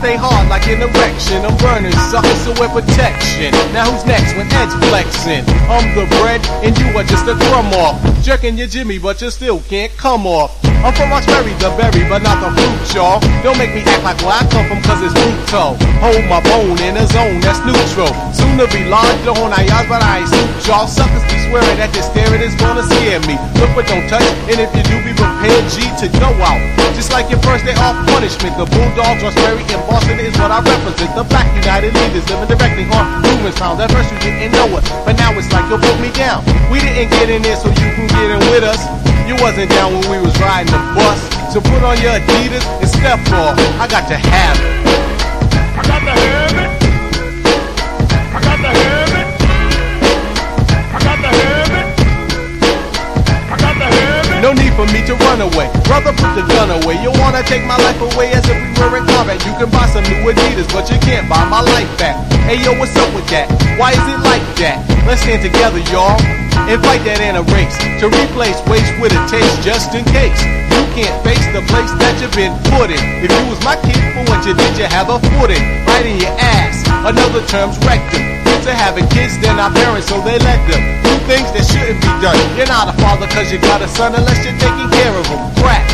stay hard like an erection. I'm burning suckers, so wear protection. Now who's next when Ed's flexing? I'm the bread and you are just a crumb off. Jerking your Jimmy, but you still can't come off. I'm from Roxbury, the berry, but not the fruit, y'all. Don't make me act like where I come from, cause it's brutal. Hold my bone in a zone that's neutral. Soon to be large, on our yards, but I ain't suit y'all. Suckers be swearing that this staring is gonna scare me. Look but don't touch, and if you do, be prepared, G, to go out. Just like your first day off punishment. The Bulldogs, Roxbury, and Boston is what I represent. The Black United Leaders living directly on Newman's Pound. At first you didn't know it, but now it's like you'll put me down. We didn't get in there so you can get in with us. You wasn't down when we was riding the bus. So put on your Adidas and step off. I got to have it. I got to have it. I got to have it. I got to have it. I got to have it. No need for me to run away. Brother, put the gun away. You wanna take my life away as if we were in combat. You can buy some new Adidas, but you can't buy my life back. Hey yo, what's up with that? Why is it like that? Let's stand together, y'all, and fight that in a race. To replace waste with a taste, just in case you can't face the place that you've been put in. If you was my kid, for what you did, you have a foot in, right in your ass. Another term's rectum. Kids are having kids, they're not parents, so they let them do things that shouldn't be done. You're not a father cause you got a son unless you're taking care of him. Crack.